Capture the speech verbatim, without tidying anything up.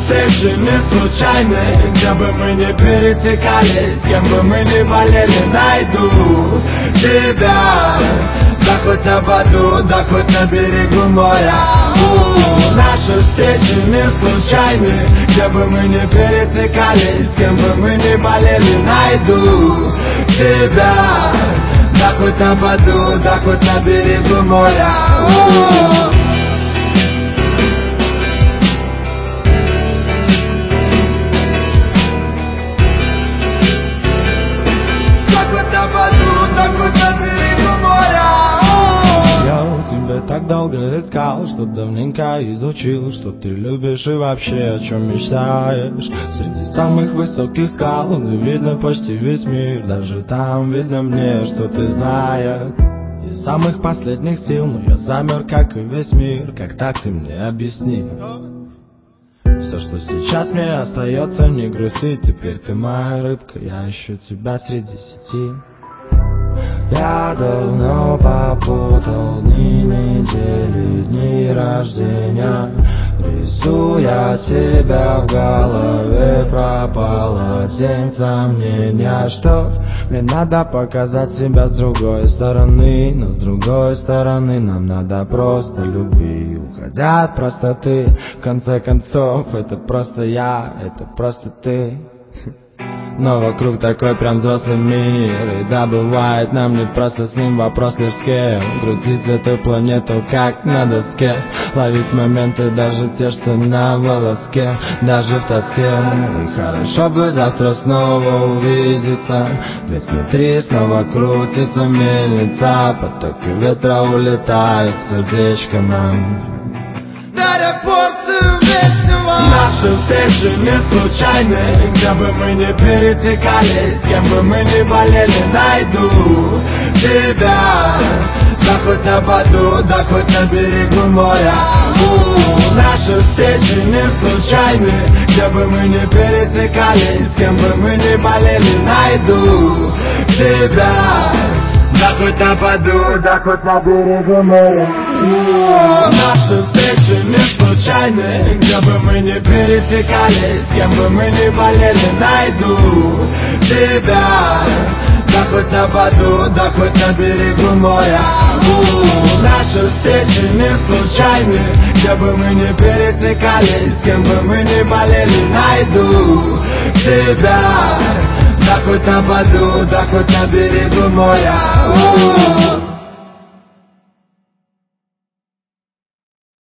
встречи не случайны, где бы мы не пересекались, с кем бы мы не болели, найду тебя. Да хоть на воду, да хоть на берегу моря. У-у-у. Наши встречи не случайны, где бы мы не пересекались, с кем бы мы не болели, найду тебя. Да хоть на воду, да хоть на берегу моря. У-у-у. Так долго искал, что давненько изучил, что ты любишь и вообще о чем мечтаешь. Среди самых высоких скал, где видно почти весь мир, даже там видно мне, что ты знаешь. Из самых последних сил, но я замер, как и весь мир. Как так ты мне объясни? Все, что сейчас мне остается, не грустить. Теперь ты моя рыбка, я ищу тебя среди сети. Я давно попутал дни, недели, дни рождения. Рисуя тебя в голове, пропало тень сомнения, что мне надо показать себя с другой стороны. Но с другой стороны нам надо просто любви. Уходя от простоты, в конце концов, это просто я, это просто ты. Но вокруг такой прям взрослый мир. И да, бывает нам не просто с ним, вопрос лишь с кем. Грустить эту планету как на доске. Ловить моменты, даже те, что на волоске. Даже в тоске. И хорошо бы завтра снова увидеться. Ведь смотри, снова крутится мельница. Потоки ветра улетают в сердечко нам, даря порцию вечного. Наши встречи не случайны, где бы мы не пересекались, с кем бы мы не болели, найду тебя. Да хоть на воду, да хоть на берегу моря. У-у-у. Наши встречи не случайны, где бы мы не пересекались, с кем бы мы не болели, найду тебя. Да хоть на воду, да хоть на берегу моря. Наши встречи не случайны, где бы мы не пересекались, с кем бы мы не болели, найду тебя. Да хоть на воду, да хоть на берегу моря. У-у-у. Наши встречи не случайны, где бы мы не пересекались, с кем бы мы не болели, найду тебя. Да хоть на воду, да хоть на берегу моря. У-у-у.